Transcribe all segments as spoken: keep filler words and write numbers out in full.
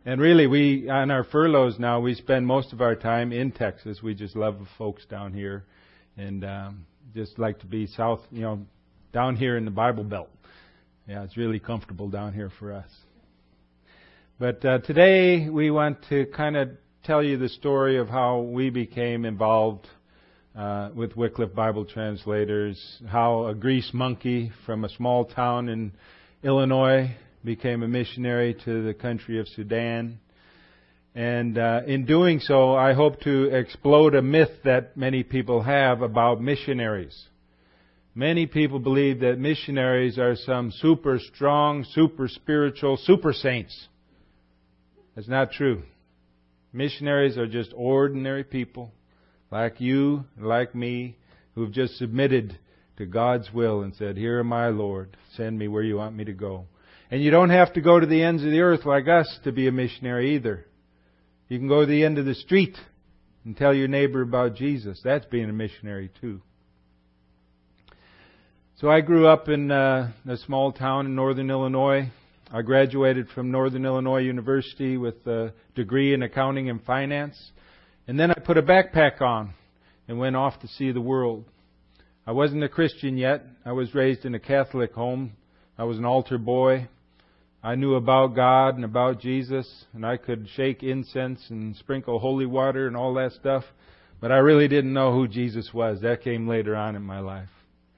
And really, we, on our furloughs now, we spend most of our time in Texas. We just love the folks down here and um, just like to be south, you know, down here in the Bible Belt. Yeah, it's really comfortable down here for us. But uh, today we want to kind of tell you the story of how we became involved uh, with Wycliffe Bible Translators, how a grease monkey from a small town in Illinois became a missionary to the country of Sudan. And uh, in doing so, I hope to explode a myth that many people have about missionaries. Many people believe that missionaries are some super strong, super spiritual, super saints. That's not true. Missionaries are just ordinary people, like you, like me, who've just submitted to God's will and said, "Here am I, Lord. Send me where you want me to go." And you don't have to go to the ends of the earth like us to be a missionary either. You can go to the end of the street and tell your neighbor about Jesus. That's being a missionary too. So I grew up in uh, a small town in northern Illinois. I graduated from Northern Illinois University with a degree in accounting and finance. And then I put a backpack on and went off to see the world. I wasn't a Christian yet. I was raised in a Catholic home. I was an altar boy. I knew about God and about Jesus, and I could shake incense and sprinkle holy water and all that stuff. But I really didn't know who Jesus was. That came later on in my life.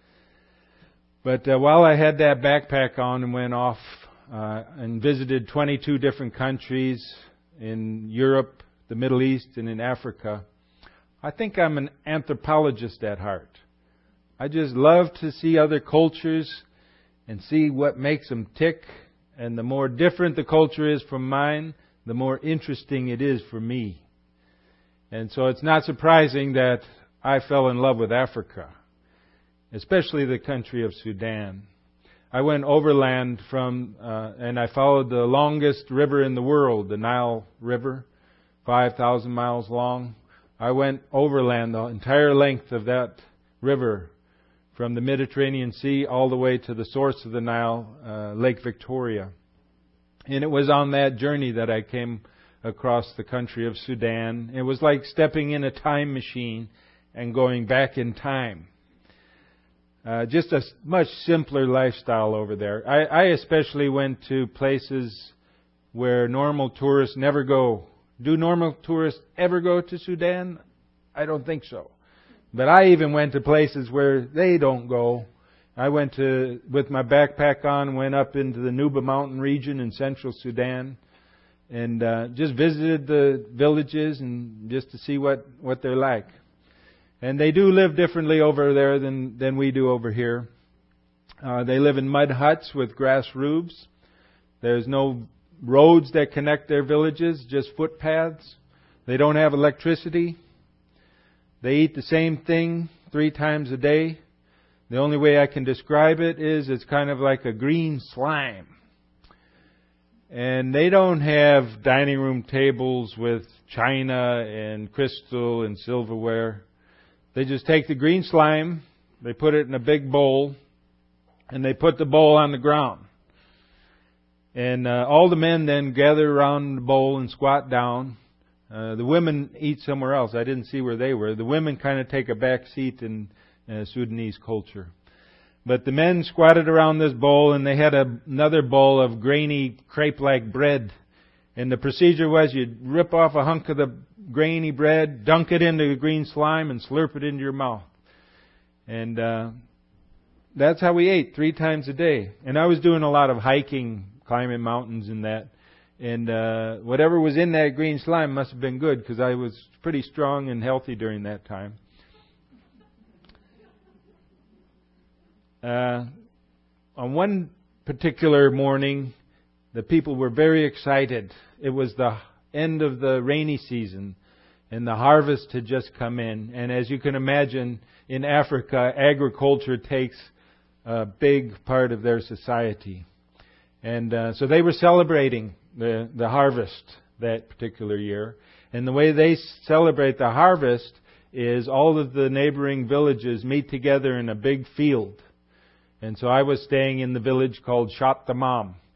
But uh, while I had that backpack on and went off uh, and visited twenty-two different countries in Europe, the Middle East, and in Africa, I think I'm an anthropologist at heart. I just love to see other cultures and see what makes them tick. And the more different the culture is from mine, the more interesting it is for me. And so it's not surprising that I fell in love with Africa, especially the country of Sudan. I went overland from, uh, and I followed the longest river in the world, the Nile River, five thousand miles long. I went overland the entire length of that river, from the Mediterranean Sea all the way to the source of the Nile, uh, Lake Victoria. And it was on that journey that I came across the country of Sudan. It was like stepping in a time machine and going back in time. Uh, just a much simpler lifestyle over there. I, I especially went to places where normal tourists never go. Do normal tourists ever go to Sudan? I don't think so. But I even went to places where they don't go. I went to, with my backpack on, went up into the Nuba Mountain region in central Sudan and uh, just visited the villages and just to see what, what they're like. And they do live differently over there than, than we do over here. Uh, they live in mud huts with grass roofs. There's no roads that connect their villages, just footpaths. They don't have electricity. They eat the same thing three times a day. The only way I can describe it is it's kind of like a green slime. And they don't have dining room tables with china and crystal and silverware. They just take the green slime, they put it in a big bowl, and they put the bowl on the ground. And uh, all the men then gather around the bowl and squat down. Uh, the women eat somewhere else. I didn't see where they were. The women kind of take a back seat in uh, Sudanese culture. But the men squatted around this bowl, and they had a, another bowl of grainy crepe-like bread. And the procedure was you'd rip off a hunk of the grainy bread, dunk it into the green slime, and slurp it into your mouth. And uh, that's how we ate three times a day. And I was doing a lot of hiking, climbing mountains and that. And uh, whatever was in that green slime must have been good because I was pretty strong and healthy during that time. Uh, on one particular morning, the people were very excited. It was the end of the rainy season, and the harvest had just come in. And as you can imagine, in Africa, agriculture takes a big part of their society. And uh, so they were celebrating the, the harvest that particular year. And the way they celebrate the harvest is all of the neighboring villages meet together in a big field. And so I was staying in the village called Shat Tamam.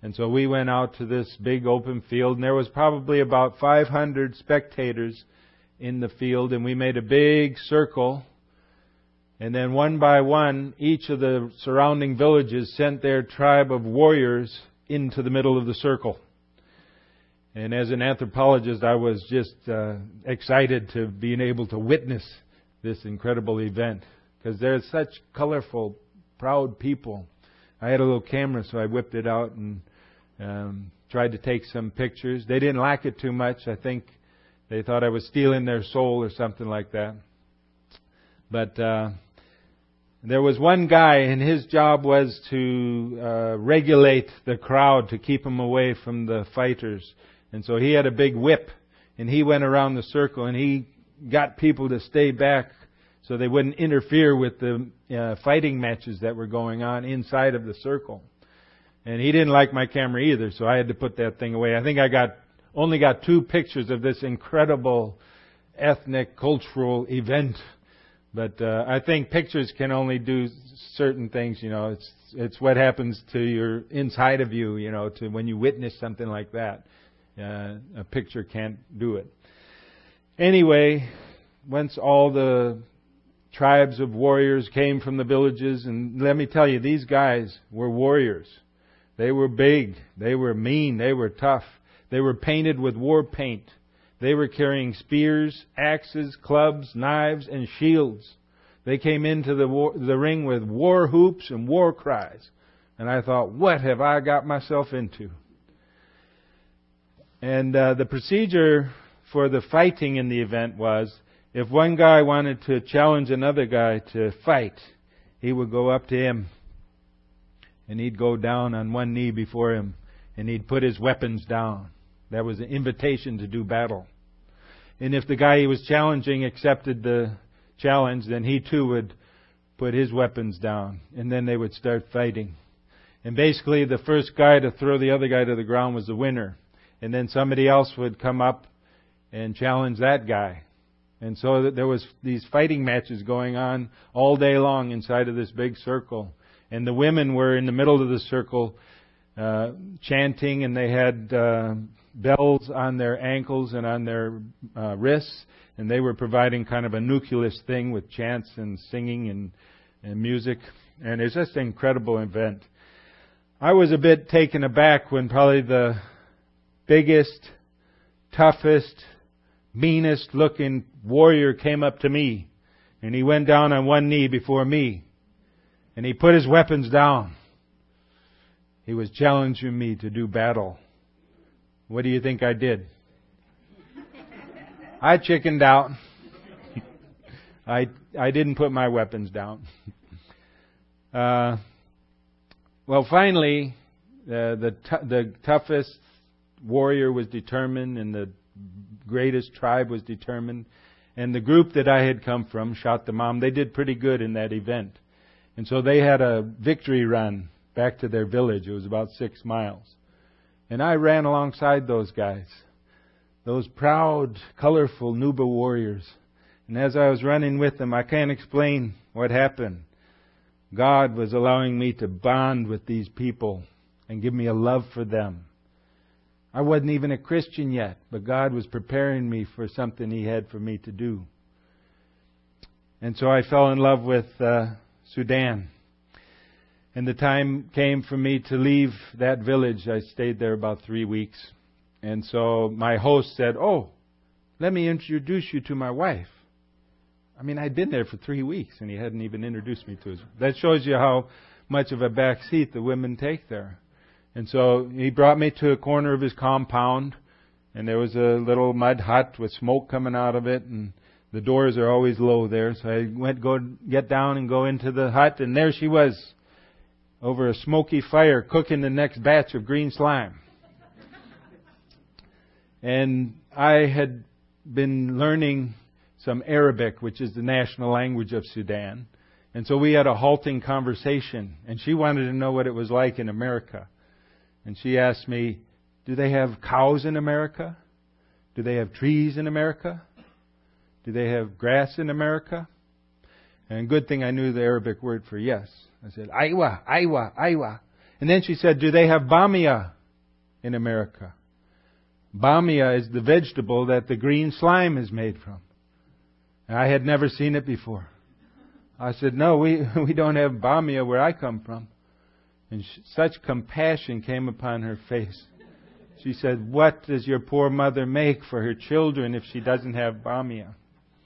And so we went out to this big open field, and there was probably about five hundred spectators in the field, and we made a big circle. And then one by one, each of the surrounding villages sent their tribe of warriors into the middle of the circle. And as an anthropologist, I was just uh, excited to being able to witness this incredible event, because they're such colorful, proud people. I had a little camera, so I whipped it out and um, tried to take some pictures. They didn't like it too much. I think they thought I was stealing their soul or something like that. But uh, there was one guy, and his job was to uh, regulate the crowd to keep them away from the fighters. And so he had a big whip, and he went around the circle, and he got people to stay back so they wouldn't interfere with the uh, fighting matches that were going on inside of the circle. And he didn't like my camera either, so I had to put that thing away. I think I got only got two pictures of this incredible ethnic, cultural event. But uh, I think pictures can only do certain things, you know. It's it's what happens to your inside of you, you know, to when you witness something like that. Uh, a picture can't do it. Anyway, once all the tribes of warriors came from the villages, and let me tell you, these guys were warriors. They were big. They were mean. They were tough. They were painted with war paint. They were carrying spears, axes, clubs, knives, and shields. They came into the war, the ring with war whoops and war cries. And I thought, what have I got myself into? And uh, the procedure for the fighting in the event was, if one guy wanted to challenge another guy to fight, he would go up to him, and he'd go down on one knee before him, and he'd put his weapons down. That was an invitation to do battle. And if the guy he was challenging accepted the challenge, then he too would put his weapons down, and then they would start fighting. And basically, the first guy to throw the other guy to the ground was the winner. And then somebody else would come up and challenge that guy. And so there was these fighting matches going on all day long inside of this big circle. And the women were in the middle of the circle uh, chanting, and they had uh, bells on their ankles and on their uh, wrists. And they were providing kind of a nucleus thing with chants and singing and, and music. And it's just an incredible event. I was a bit taken aback when probably the biggest, toughest, meanest looking warrior came up to me, and he went down on one knee before me, and he put his weapons down. He was challenging me to do battle. What do you think I did? I chickened out. I I didn't put my weapons down. Uh, well, finally, uh, the t- the toughest warrior was determined, and the greatest tribe was determined. And the group that I had come from, Shat Damam, they did pretty good in that event. And so they had a victory run back to their village. It was about six miles. And I ran alongside those guys, those proud, colorful Nuba warriors. And as I was running with them, I can't explain what happened. God was allowing me to bond with these people and give me a love for them. I wasn't even a Christian yet, but God was preparing me for something He had for me to do. And so I fell in love with uh, Sudan. And the time came for me to leave that village. I stayed there about three weeks. And so my host said, "Oh, let me introduce you to my wife." I mean, I'd been there for three weeks, and he hadn't even introduced me to his. That shows you how much of a back seat the women take there. And so he brought me to a corner of his compound, and there was a little mud hut with smoke coming out of it, and the doors are always low there. So I went go get down and go into the hut, and there she was, over a smoky fire, cooking the next batch of green slime. And I had been learning some Arabic, which is the national language of Sudan. And so we had a halting conversation, and she wanted to know what it was like in America. And she asked me, "Do they have cows in America? Do they have trees in America? Do they have grass in America?" And good thing I knew the Arabic word for yes. I said, "Aywa, aywa, aywa." And then she said, do they have bamia in America? Bamia is the vegetable that the green slime is made from. And I had never seen it before. I said, no, we, we don't have bamia where I come from. And sh- such compassion came upon her face. She said, what does your poor mother make for her children if she doesn't have bamia?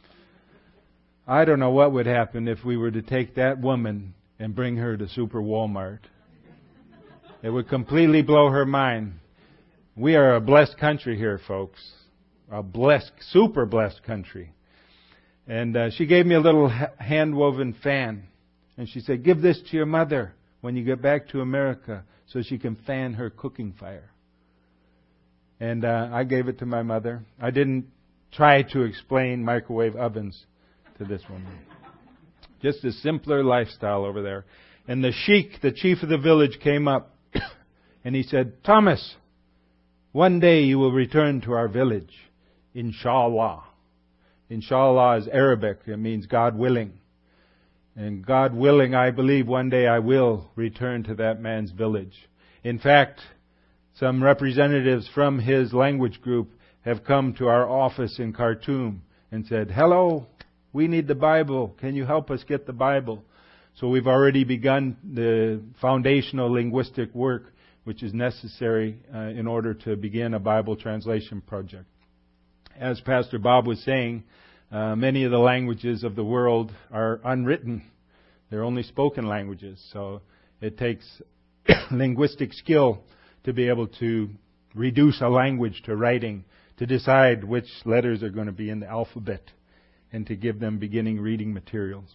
I don't know what would happen if we were to take that woman and bring her to Super Walmart. It would completely blow her mind. We are a blessed country here, folks. A blessed, super blessed country. And uh, she gave me a little hand-woven fan. And she said, give this to your mother when you get back to America so she can fan her cooking fire. And uh, I gave it to my mother. I didn't try to explain microwave ovens to this woman. Just a simpler lifestyle over there. And the sheik, the chief of the village, came up and he said, Thomas, one day you will return to our village, inshallah. Inshallah is Arabic. It means God willing. And God willing, I believe one day I will return to that man's village. In fact, some representatives from his language group have come to our office in Khartoum and said, hello, we need the Bible. Can you help us get the Bible? So we've already begun the foundational linguistic work which is necessary uh, in order to begin a Bible translation project. As Pastor Bob was saying, uh, many of the languages of the world are unwritten. They're only spoken languages. So it takes linguistic skill to be able to reduce a language to writing, to decide which letters are going to be in the alphabet, and to give them beginning reading materials.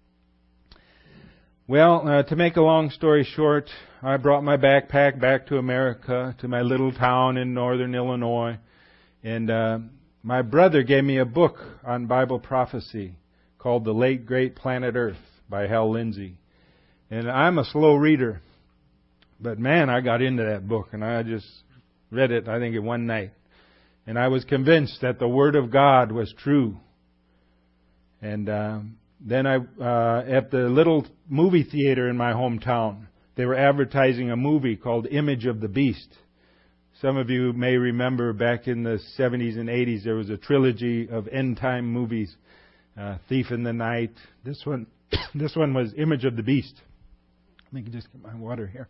Well, uh, to make a long story short, I brought my backpack back to America, to my little town in northern Illinois, and uh, my brother gave me a book on Bible prophecy called The Late Great Planet Earth by Hal Lindsey. And I'm a slow reader, but man, I got into that book, and I just read it, I think, in one night. And I was convinced that the Word of God was true. And uh, then I, uh, at the little movie theater in my hometown, they were advertising a movie called Image of the Beast. Some of you may remember back in the seventies and eighties, there was a trilogy of end-time movies, uh, Thief in the Night. This one, this one was Image of the Beast. Let me just get my water here.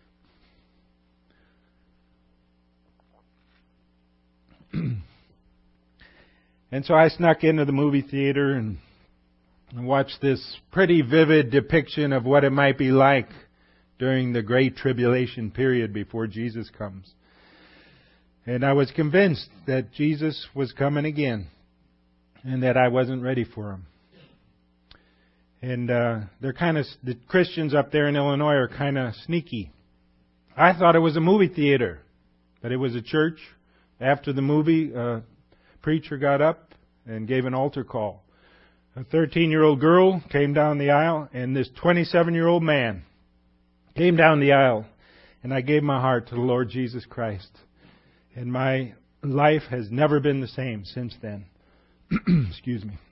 And so I snuck into the movie theater and watched this pretty vivid depiction of what it might be like during the Great Tribulation period before Jesus comes. And I was convinced that Jesus was coming again and that I wasn't ready for Him. And uh, they're kind of, the Christians up there in Illinois are kind of sneaky. I thought it was a movie theater, but it was a church. After the movie, a preacher got up and gave an altar call. A thirteen-year-old girl came down the aisle, and this twenty-seven-year-old man came down the aisle, and I gave my heart to the Lord Jesus Christ. And my life has never been the same since then. Excuse me.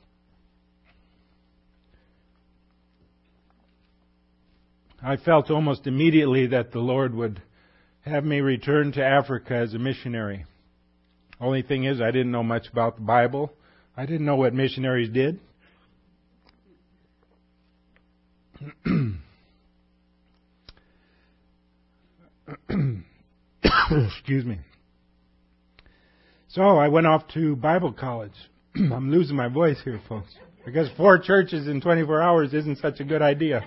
I felt almost immediately that the Lord would have me return to Africa as a missionary. Only thing is, I didn't know much about the Bible. I didn't know what missionaries did. Excuse me. So I went off to Bible college. I'm losing my voice here, folks. I guess four churches in twenty-four hours isn't such a good idea.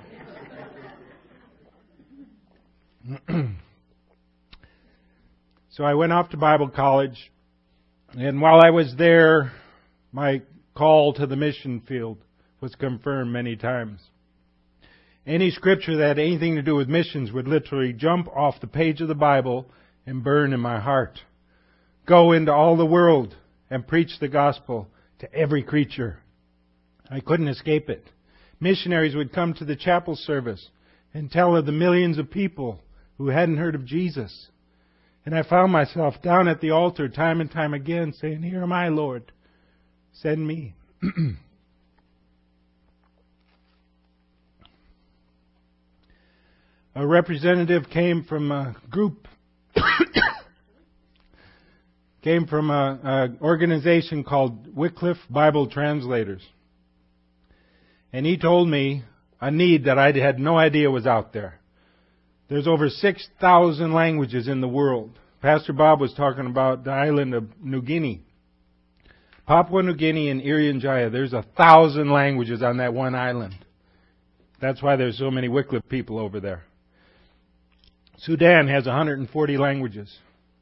So I went off to Bible college. And while I was there, my call to the mission field was confirmed many times. Any scripture that had anything to do with missions would literally jump off the page of the Bible and burn in my heart. Go into all the world and preach the gospel to every creature. I couldn't escape it. Missionaries would come to the chapel service and tell of the millions of people who hadn't heard of Jesus. And I found myself down at the altar time and time again saying, "Here am I, Lord. Send me." a representative came from a group, came from an organization called Wycliffe Bible Translators. And he told me a need that I had no idea was out there. There's over six thousand languages in the world. Pastor Bob was talking about the island of New Guinea. Papua New Guinea and Irian Jaya, there's a thousand languages on that one island. That's why there's so many Wycliffe people over there. Sudan has one hundred forty languages.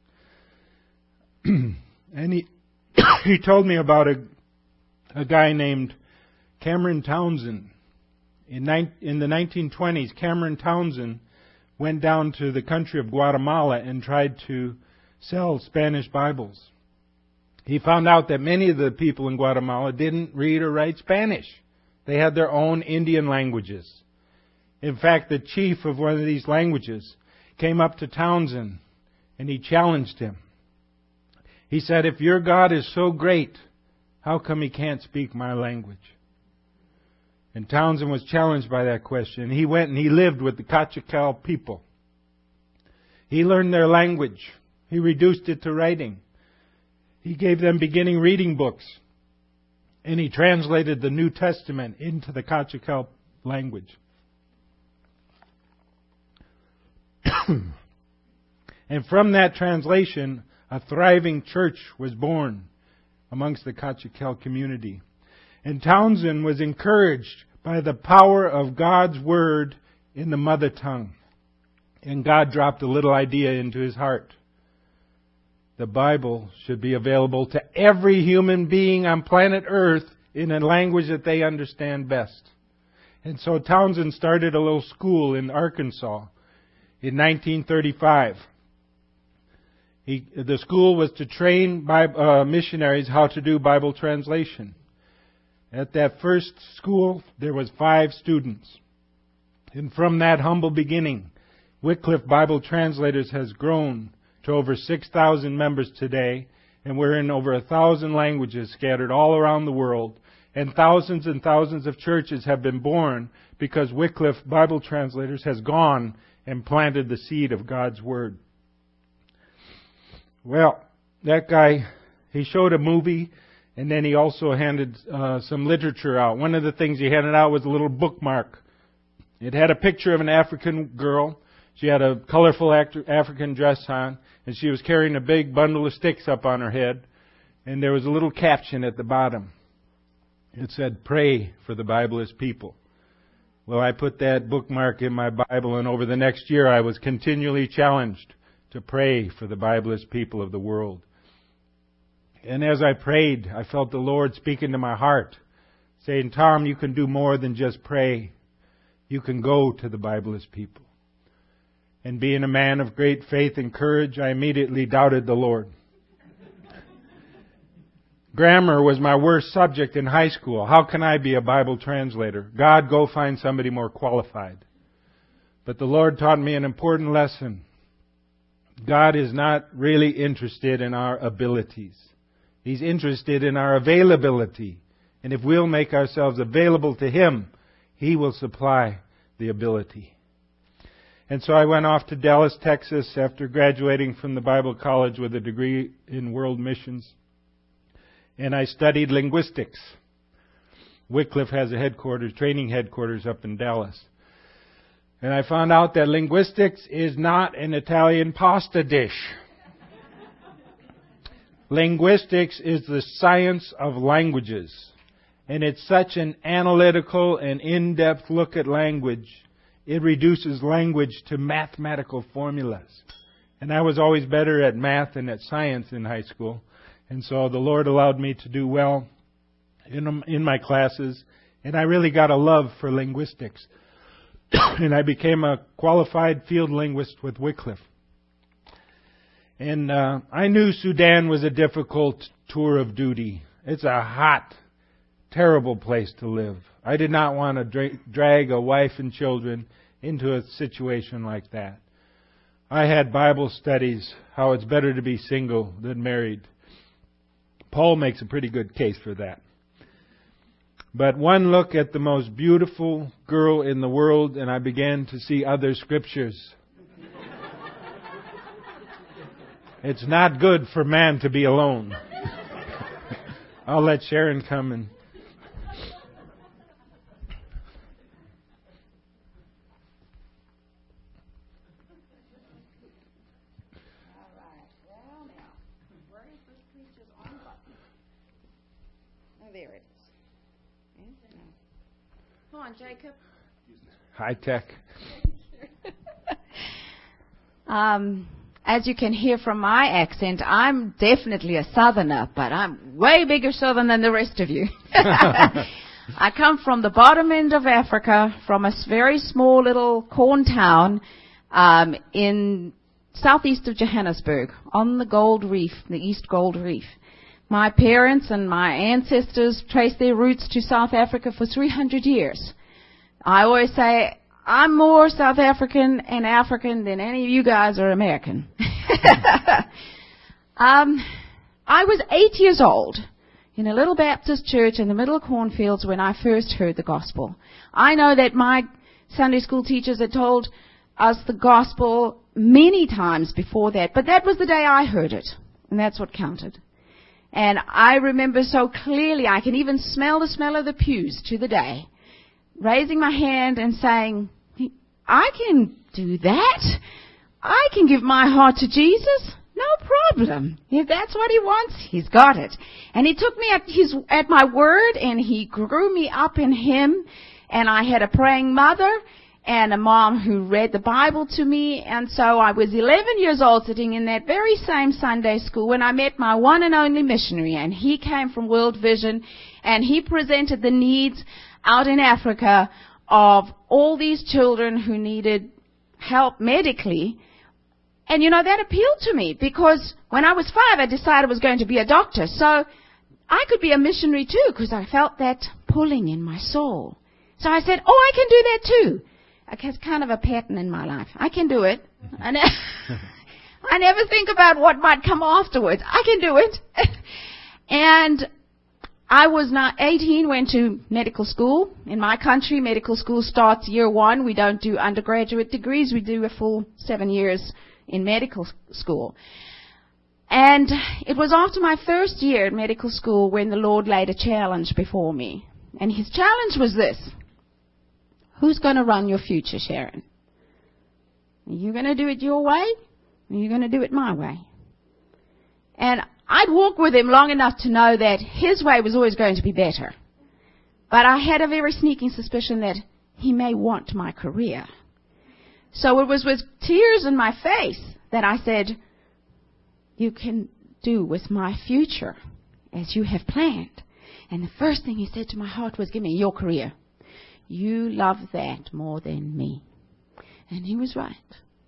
And he he told me about a a guy named Cameron Townsend. In, ni- in the nineteen twenties, Cameron Townsend went down to the country of Guatemala and tried to sell Spanish Bibles. He found out that many of the people in Guatemala didn't read or write Spanish. They had their own Indian languages. In fact, the chief of one of these languages came up to Townsend and he challenged him. He said, "If your God is so great, how come He can't speak my language?" And Townsend was challenged by that question. He went and he lived with the Kachikal people. He learned their language. He reduced it to writing. He gave them beginning reading books. And he translated the New Testament into the Kachikal language. And from that translation, a thriving church was born amongst the Kachikal community. And Townsend was encouraged by the power of God's Word in the mother tongue. And God dropped a little idea into his heart. The Bible should be available to every human being on planet Earth in a language that they understand best. And so Townsend started a little school in Arkansas in nineteen thirty-five. He, the school was to train Bible, uh, missionaries how to do Bible translation. At that first school, there was five students. And from that humble beginning, Wycliffe Bible Translators has grown to over six thousand members today, and we're in over a thousand languages scattered all around the world, and thousands and thousands of churches have been born because Wycliffe Bible Translators has gone and planted the seed of God's Word. Well, that guy, he showed a movie, and then he also handed uh, some literature out. One of the things he handed out was a little bookmark. It had a picture of an African girl. She had a colorful African dress on, and she was carrying a big bundle of sticks up on her head. And there was a little caption at the bottom. It said, "Pray for the Bibleist people." Well, I put that bookmark in my Bible, and over the next year I was continually challenged to pray for the Bibleist people of the world. And as I prayed, I felt the Lord speaking to my heart, saying, "Tom, you can do more than just pray. You can go to the Bibleist people." And being a man of great faith and courage, I immediately doubted the Lord. Grammar was my worst subject in high school. How can I be a Bible translator? God, go find somebody more qualified. But the Lord taught me an important lesson. God is not really interested in our abilities. He's interested in our availability. And if we'll make ourselves available to Him, He will supply the ability. And so I went off to Dallas, Texas after graduating from the Bible College with a degree in world missions. And I studied linguistics. Wycliffe has a headquarters, training headquarters up in Dallas. And I found out that linguistics is not an Italian pasta dish. Linguistics is the science of languages. And it's such an analytical and in-depth look at language. It reduces language to mathematical formulas. And I was always better at math and at science in high school. And so the Lord allowed me to do well in, in my classes. And I really got a love for linguistics. And I became a qualified field linguist with Wycliffe. And uh, I knew Sudan was a difficult tour of duty. It's a hot, terrible place to live. I did not want to dra- drag a wife and children into a situation like that. I had Bible studies, how it's better to be single than married. Paul makes a pretty good case for that. But one look at the most beautiful girl in the world, and I began to see other scriptures. It's not good for man to be alone. I'll let Sharon come and... There it is. Yeah? No. Come on, Jacob. High tech. um, as you can hear from my accent, I'm definitely a southerner, but I'm way bigger southern than the rest of you. I come from the bottom end of Africa, from a very small little corn town um, in southeast of Johannesburg, on the Gold Reef, the East Gold Reef. My parents and my ancestors traced their roots to South Africa for three hundred years. I always say, I'm more South African and African than any of you guys are American. um, I was eight years old in a little Baptist church in the middle of cornfields when I first heard the gospel. I know that my Sunday school teachers had told us the gospel many times before that, but that was the day I heard it, and that's what counted. And I remember so clearly, I can even smell the smell of the pews to the day, raising my hand and saying, I can do that. I can give my heart to Jesus. No problem. If that's what he wants, he's got it. And he took me at his, at my word, and he grew me up in him. And I had a praying mother and a mom who read the Bible to me. And so I was eleven years old, sitting in that very same Sunday school when I met my one and only missionary. And he came from World Vision, and he presented the needs out in Africa of all these children who needed help medically. And, you know, that appealed to me, because when I was five, I decided I was going to be a doctor. So I could be a missionary too, because I felt that pulling in my soul. So I said, oh, I can do that too. It's kind of a pattern in my life. I can do it. I, ne- I never think about what might come afterwards. I can do it. And I was not eighteen, went to medical school. In my country, medical school starts year one. We don't do undergraduate degrees. We do a full seven years in medical school. And it was after my first year at medical school when the Lord laid a challenge before me. And his challenge was this. Who's going to run your future, Sharon? Are you going to do it your way? Or are you going to do it my way? And I'd walked with him long enough to know that his way was always going to be better. But I had a very sneaking suspicion that he may want my career. So it was with tears in my face that I said, you can do with my future as you have planned. And the first thing he said to my heart was, give me your career. You love that more than me. And he was right.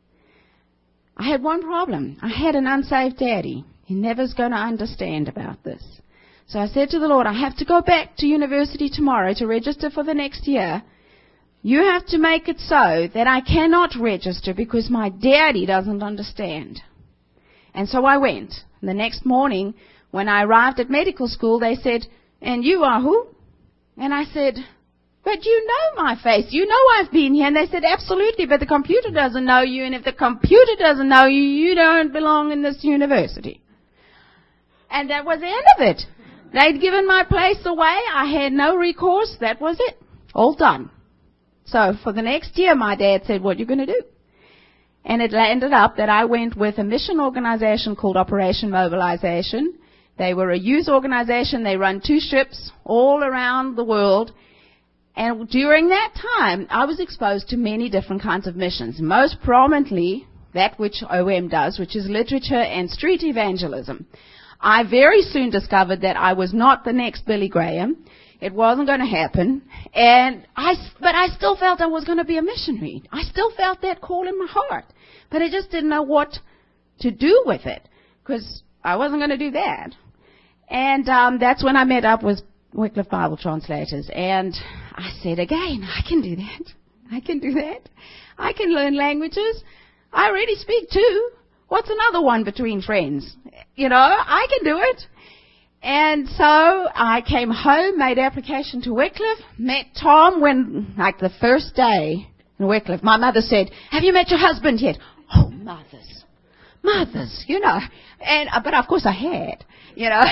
I had one problem. I had an unsaved daddy. He never's going to understand about this. So I said to the Lord, I have to go back to university tomorrow to register for the next year. You have to make it so that I cannot register because my daddy doesn't understand. And so I went. And the next morning, when I arrived at medical school, they said, and you are who? And I said, but you know my face. You know I've been here. And they said, absolutely, but the computer doesn't know you. And if the computer doesn't know you, you don't belong in this university. And that was the end of it. They'd given my place away. I had no recourse. That was it. All done. So for the next year, my dad said, what are you going to do? And it ended up that I went with a mission organization called Operation Mobilization. They were a youth organization. They run two ships all around the world. And during that time, I was exposed to many different kinds of missions. Most prominently, that which O M does, which is literature and street evangelism. I very soon discovered that I was not the next Billy Graham. It wasn't going to happen. And I, but I still felt I was going to be a missionary. I still felt that call in my heart. But I just didn't know what to do with it, because I wasn't going to do that. And um, that's when I met up with Wycliffe Bible Translators. And I said again, I can do that. I can do that. I can learn languages. I already speak two. What's another one between friends? You know, I can do it. And so I came home, made application to Wycliffe, met Tom when, like the first day in Wycliffe. My mother said, have you met your husband yet? Oh, mothers. Mothers, you know. And, uh, but of course I had, you know.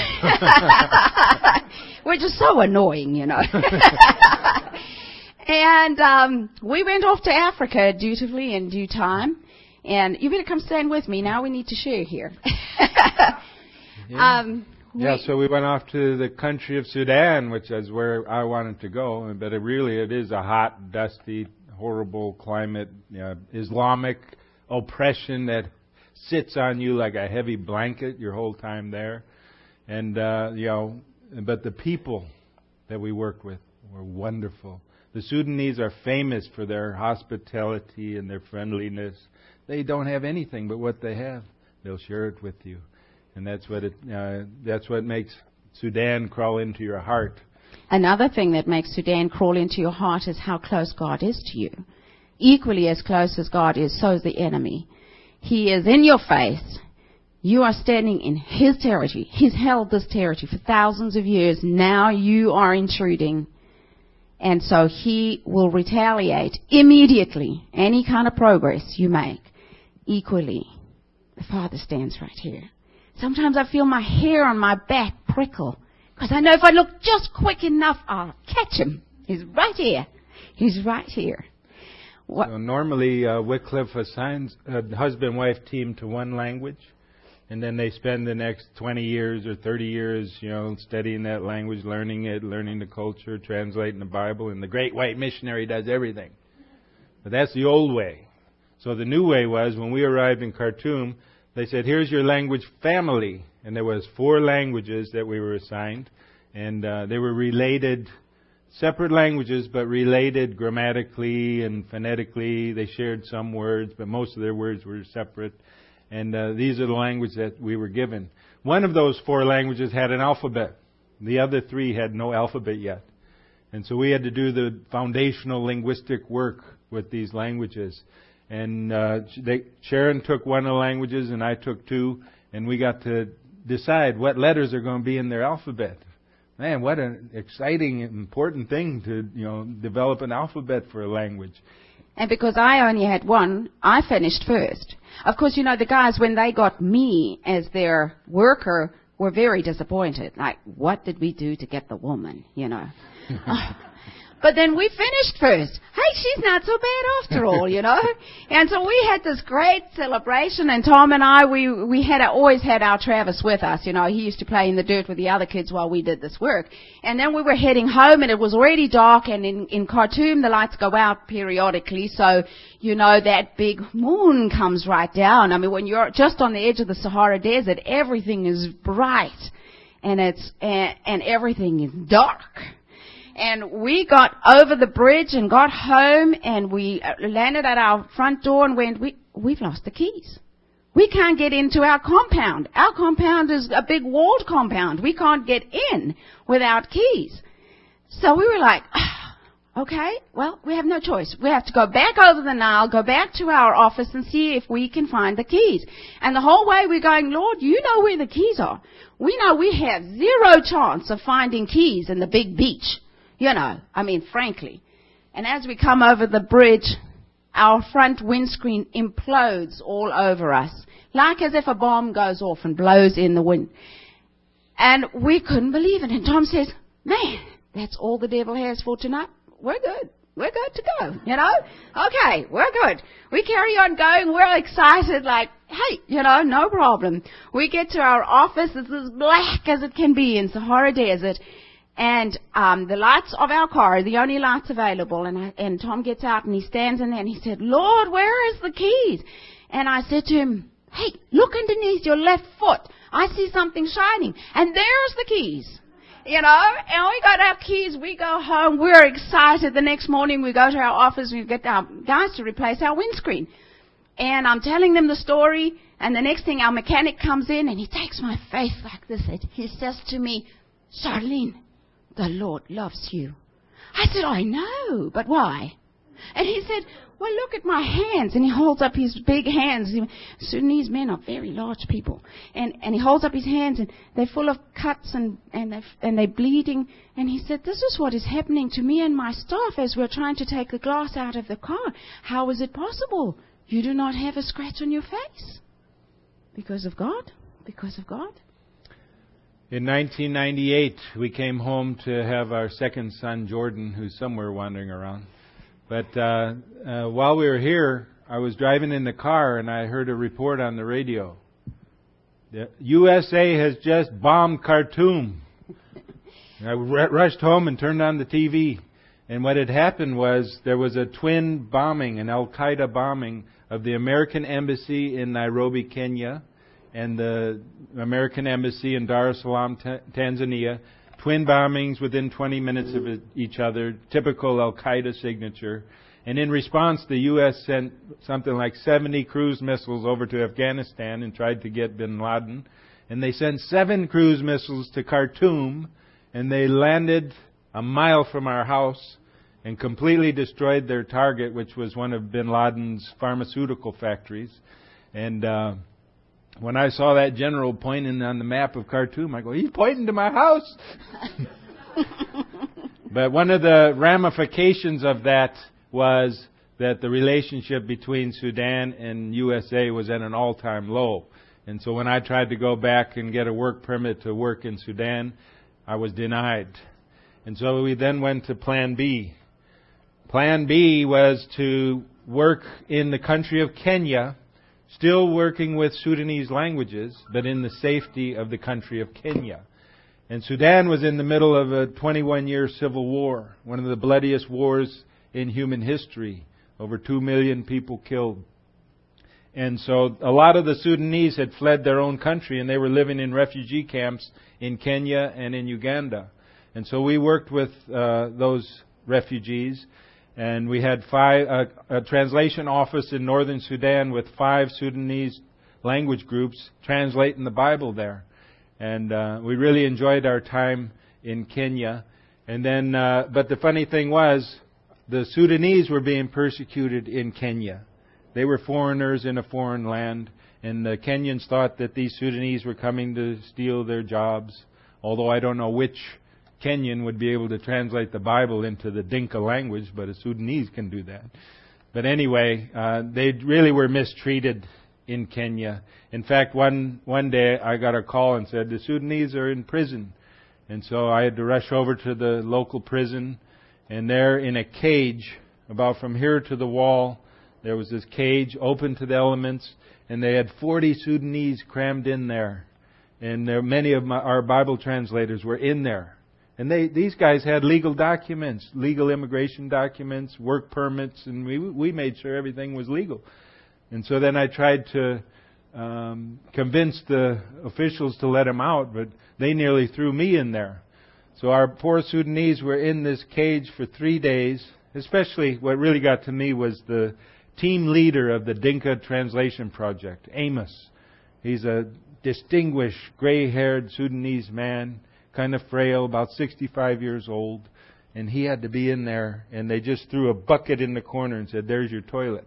Which is so annoying, you know. And um, we went off to Africa dutifully in due time. And you better come stand with me. Now we need to share here. yeah. um, Yeah, so we went off to the country of Sudan, which is where I wanted to go. But it really, it is a hot, dusty, horrible climate, you know, Islamic oppression that sits on you like a heavy blanket your whole time there. And, uh, you know, but the people that we worked with were wonderful. The Sudanese are famous for their hospitality and their friendliness. They don't have anything but what they have. They'll share it with you. And that's what it, uh, that's what makes Sudan crawl into your heart. Another thing that makes Sudan crawl into your heart is how close God is to you. Equally as close as God is, so is the enemy. He is in your face. You are standing in His territory. He's held this territory for thousands of years. Now you are intruding. And so He will retaliate immediately any kind of progress you make. Equally, the Father stands right here. Sometimes I feel my hair on my back prickle, because I know if I look just quick enough, I'll catch Him. He's right here. He's right here. What? So normally, uh, Wycliffe assigns a husband-wife team to one language, and then they spend the next twenty years or thirty years, you know, studying that language, learning it, learning the culture, translating the Bible, and the great white missionary does everything. But that's the old way. So the new way was, when we arrived in Khartoum, they said, here's your language family. And there was four languages that we were assigned. And uh, they were related, separate languages, but related grammatically and phonetically. They shared some words, but most of their words were separate. And uh, these are the languages that we were given. One of those four languages had an alphabet. The other three had no alphabet yet. And so we had to do the foundational linguistic work with these languages. And uh, they, Sharon took one of the languages and I took two, and we got to decide what letters are going to be in their alphabet. Man, what an exciting, important thing to, you know, develop an alphabet for a language. And because I only had one, I finished first. Of course, you know, the guys, when they got me as their worker, were very disappointed. Like, what did we do to get the woman, you know? But then we finished first. Hey, she's not so bad after all, you know. And so we had this great celebration, and Tom and I, we we had always had our Travis with us. You know, he used to play in the dirt with the other kids while we did this work. And then we were heading home, and it was already dark, and in, in Khartoum the lights go out periodically, so, you know, that big moon comes right down. I mean, when you're just on the edge of the Sahara Desert, everything is bright, and it's and, and everything is dark. And we got over the bridge and got home, and we landed at our front door and went, we, we've lost the keys. We can't get into our compound. Our compound is a big walled compound. We can't get in without keys. So we were like, oh, okay, well, we have no choice. We have to go back over the Nile, go back to our office and see if we can find the keys. And the whole way we're going, Lord, you know where the keys are. We know we have zero chance of finding keys in the big beach. You know, I mean, frankly. And as we come over the bridge, our front windscreen implodes all over us, like as if a bomb goes off and blows in the wind. And we couldn't believe it. And Tom says, man, that's all the devil has for tonight. We're good. We're good to go, you know. Okay, we're good. We carry on going. We're excited, like, hey, you know, no problem. We get to our office. It's as black as it can be in Sahara Desert. And um, the lights of our car are the only lights available. And, I, and Tom gets out and he stands in there and he said, Lord, where is the keys? And I said to him, hey, look underneath your left foot. I see something shining. And there's the keys. You know, and we got our keys. We go home. We're excited. The next morning we go to our office. We get our guys to replace our windscreen. And I'm telling them the story. And the next thing, our mechanic comes in and he takes my face like this. And he says to me, Charlene, the Lord loves you. I said, I know, but why? And he said, well, look at my hands. And he holds up his big hands. Sudanese men are very large people. And, and he holds up his hands, and they're full of cuts, and, and, they're, and they're bleeding. And he said, this is what is happening to me and my staff as we're trying to take the glass out of the car. How is it possible? You do not have a scratch on your face. Because of God. Because of God. In nineteen ninety-eight, we came home to have our second son, Jordan, who's somewhere wandering around. But uh, uh, while we were here, I was driving in the car and I heard a report on the radio. The U S A has just bombed Khartoum. And I r- rushed home and turned on the T V. And what had happened was there was a twin bombing, an Al-Qaeda bombing of the American Embassy in Nairobi, Kenya, and the American Embassy in Dar es Salaam, t- Tanzania. Twin bombings within twenty minutes of each other, typical Al-Qaeda signature. And in response, the U S sent something like seventy cruise missiles over to Afghanistan and tried to get bin Laden. And they sent seven cruise missiles to Khartoum, and they landed a mile from our house and completely destroyed their target, which was one of bin Laden's pharmaceutical factories. And uh, when I saw that general pointing on the map of Khartoum, I go, he's pointing to my house. But one of the ramifications of that was that the relationship between Sudan and U S A was at an all-time low. And so when I tried to go back and get a work permit to work in Sudan, I was denied. And so we then went to Plan B. Plan B was to work in the country of Kenya, still working with Sudanese languages, but in the safety of the country of Kenya. And Sudan was in the middle of a twenty-one year civil war, one of the bloodiest wars in human history. Over two million people killed. And so a lot of the Sudanese had fled their own country, and they were living in refugee camps in Kenya and in Uganda. And so we worked with uh, those refugees. And we had five, uh, a translation office in northern Sudan with five Sudanese language groups translating the Bible there. And uh, we really enjoyed our time in Kenya. And then, uh, but the funny thing was, the Sudanese were being persecuted in Kenya. They were foreigners in a foreign land, and the Kenyans thought that these Sudanese were coming to steal their jobs, although I don't know which Kenyan would be able to translate the Bible into the Dinka language, but a Sudanese can do that. But anyway, uh, they really were mistreated in Kenya. In fact, one one day I got a call and said, the Sudanese are in prison. And so I had to rush over to the local prison, and there in a cage, about from here to the wall, there was this cage open to the elements, and they had forty Sudanese crammed in there. And there, many of my, our Bible translators were in there. And they, these guys had legal documents, legal immigration documents, work permits, and we we made sure everything was legal. And so then I tried to um, convince the officials to let them out, but they nearly threw me in there. So our poor Sudanese were in this cage for three days. Especially what really got to me was the team leader of the Dinka Translation Project, Amos. He's a distinguished, gray-haired Sudanese man, kind of frail, about sixty-five years old. And he had to be in there, and they just threw a bucket in the corner and said, there's your toilet.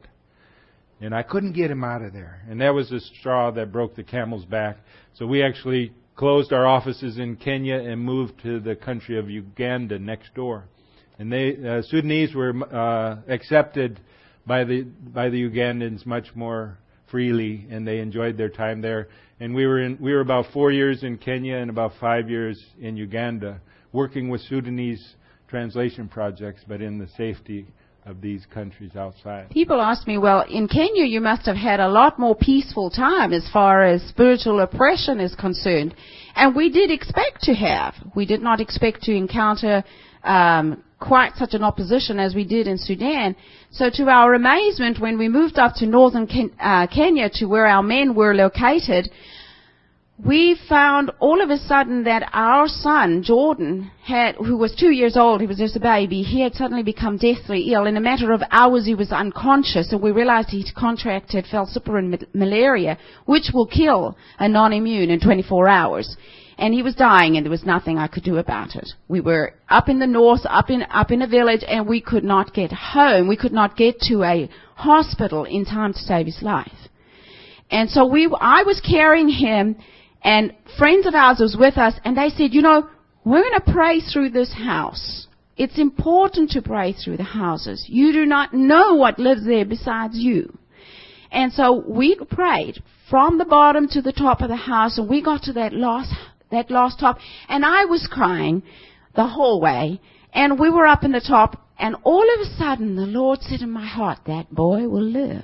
And I couldn't get him out of there. And that was the straw that broke the camel's back. So we actually closed our offices in Kenya and moved to the country of Uganda next door. And they uh, Sudanese were uh, accepted by the by the Ugandans much more freely, and they enjoyed their time there. And we were in we were about four years in Kenya and about five years in Uganda, working with Sudanese translation projects, but in the safety of these countries outside. People ask me, well, in Kenya you must have had a lot more peaceful time as far as spiritual oppression is concerned. And we did expect to have. We did not expect to encounter um, quite such an opposition as we did in Sudan. So to our amazement, when we moved up to northern Ken- uh, Kenya to where our men were located, we found all of a sudden that our son, Jordan, had, who was two years old, he was just a baby, he had suddenly become deathly ill. In a matter of hours, he was unconscious, and we realized he'd contracted falciparum malaria, which will kill a non-immune in twenty-four hours. And he was dying, and there was nothing I could do about it. We were up in the north, up in up in a village, and we could not get home. We could not get to a hospital in time to save his life. And so we, I was carrying him, and friends of ours was with us, and they said, you know, we're going to pray through this house. It's important to pray through the houses. You do not know what lives there besides you. And so we prayed from the bottom to the top of the house, and we got to that last, that last top, and I was crying the whole way, and we were up in the top, and all of a sudden the Lord said in my heart, that boy will live.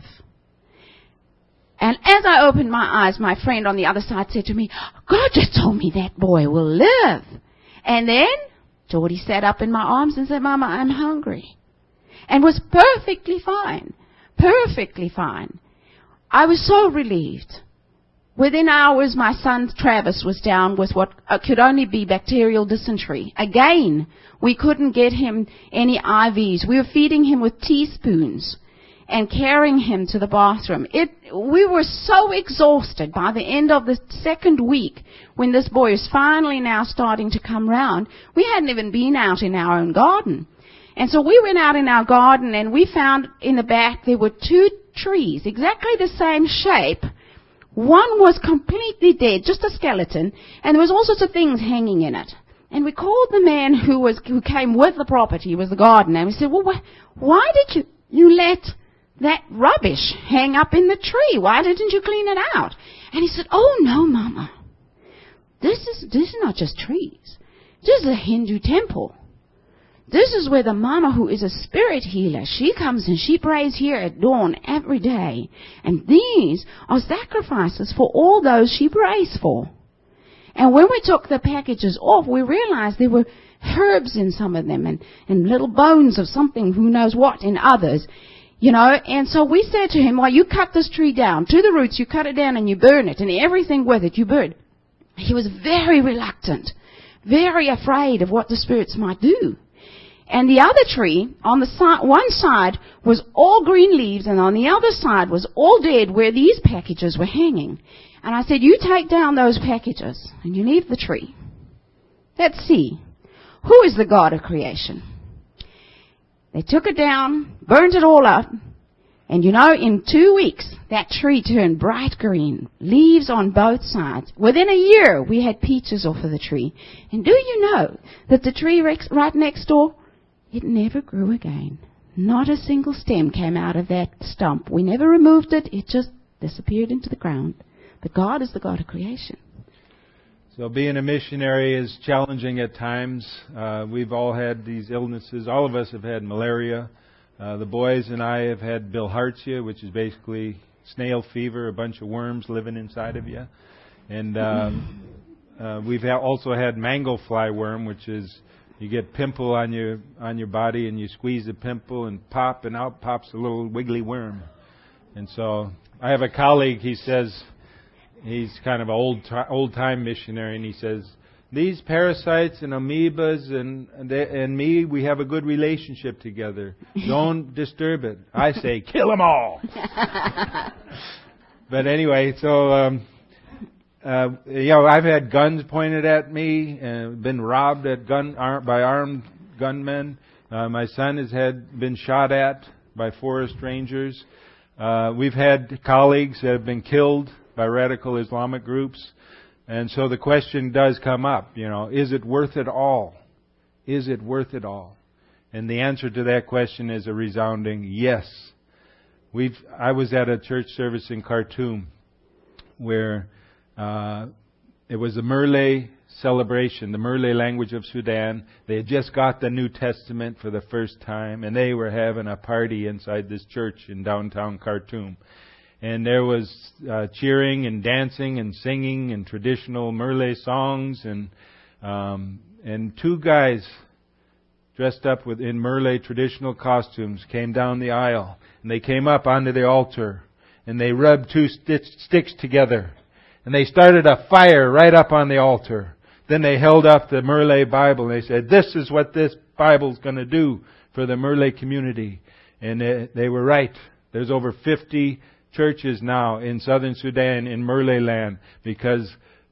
And as I opened my eyes, my friend on the other side said to me, God just told me that boy will live. And then Geordie sat up in my arms and said, Mama, I'm hungry. And was perfectly fine. Perfectly fine. I was so relieved. Within hours, my son Travis was down with what could only be bacterial dysentery. Again, we couldn't get him any I Vs. We were feeding him with teaspoons and carrying him to the bathroom. It, we were so exhausted by the end of the second week when this boy is finally now starting to come round. We hadn't even been out in our own garden. And so we went out in our garden, and we found in the back there were two trees, exactly the same shape. One was completely dead, just a skeleton, and there was all sorts of things hanging in it. And we called the man who was who came with the property, was the gardener, and we said, well, wh- why did you, you let that rubbish hang up in the tree? Why didn't you clean it out? And he said, oh, no, Mama. This is, this is not just trees. This is a Hindu temple. This is where the Mama, who is a spirit healer, she comes and she prays here at dawn every day. And these are sacrifices for all those she prays for. And when we took the packages off, we realized there were herbs in some of them and, and little bones of something, who knows what, in others. You know, and so we said to him, well, you cut this tree down to the roots, you cut it down and you burn it, and everything with it you burn. He was very reluctant, very afraid of what the spirits might do. And the other tree, on the side, one side was all green leaves, and on the other side was all dead where these packages were hanging. And I said, you take down those packages and you leave the tree. Let's see. Who is the God of creation? They took it down, burned it all up, and you know, in two weeks, that tree turned bright green, leaves on both sides. Within a year, we had peaches off of the tree. And do you know that the tree right next door, it never grew again. Not a single stem came out of that stump. We never removed it. It just disappeared into the ground. But God is the God of creation. So being a missionary is challenging at times. Uh, we've all had these illnesses. All of us have had malaria. Uh, the boys and I have had bilharzia, which is basically snail fever, a bunch of worms living inside of you. And um, uh, we've ha- also had mango fly worm, which is you get pimple on your on your body, and you squeeze the pimple and pop, and out pops a little wiggly worm. And so I have a colleague, he says, he's kind of an old old time missionary, and he says, these parasites and amoebas and and, they, and me, we have a good relationship together. Don't disturb it. I say, kill them all. But anyway, so um, uh, you know, I've had guns pointed at me and been robbed at gun ar- by armed gunmen. Uh, my son has had been shot at by forest rangers. Uh, we've had colleagues that have been killed by radical Islamic groups. And so the question does come up, you know, is it worth it all? Is it worth it all? And the answer to that question is a resounding yes. We've, I was at a church service in Khartoum where uh, it was a Murle celebration, the Murle language of Sudan. They had just got the New Testament for the first time, and they were having a party inside this church in downtown Khartoum. And there was uh, cheering and dancing and singing and traditional Murle songs, and um, and two guys dressed up with in Murle traditional costumes came down the aisle, and they came up onto the altar, and they rubbed two st- sticks together, and they started a fire right up on the altar. Then they held up the Murle Bible, and they said, "This is what this Bible's going to do for the Murle community." And they, they were right. There's over fifty churches now in southern Sudan in Murle land because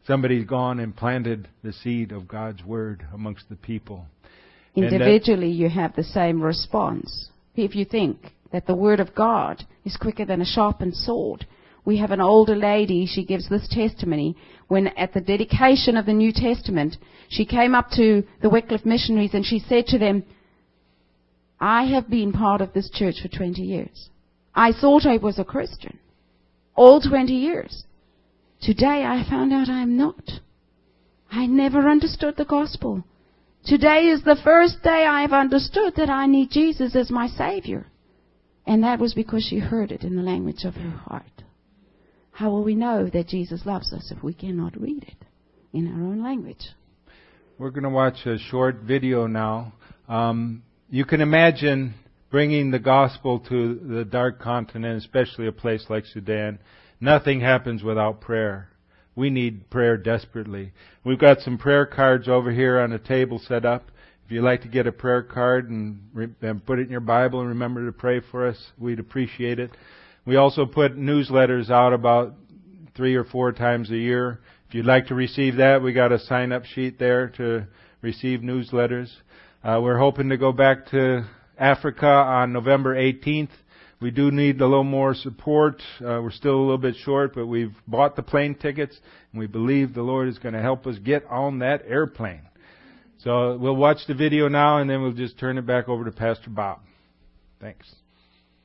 somebody's gone and planted the seed of God's Word amongst the people. Individually, you have the same response. If you think that the Word of God is quicker than a sharpened sword. We have an older lady, she gives this testimony, when at the dedication of the New Testament, she came up to the Wycliffe missionaries and she said to them, I have been part of this church for twenty years. I thought I was a Christian. All twenty years. Today I found out I am not. I never understood the gospel. Today is the first day I have understood that I need Jesus as my Savior. And that was because she heard it in the language of her heart. How will we know that Jesus loves us if we cannot read it in our own language? We're going to watch a short video now. Um, you can imagine bringing the gospel to the dark continent, especially a place like Sudan. Nothing happens without prayer. We need prayer desperately. We've got some prayer cards over here on a table set up. If you'd like to get a prayer card and, re- and put it in your Bible and remember to pray for us, we'd appreciate it. We also put newsletters out about three or four times a year. If you'd like to receive that, we got a sign-up sheet there to receive newsletters. Uh, we're hoping to go back to Africa on November eighteenth. We do need a little more support. Uh, we're still a little bit short, but we've bought the plane tickets, and we believe the Lord is going to help us get on that airplane. So we'll watch the video now, and then we'll just turn it back over to Pastor Bob. Thanks.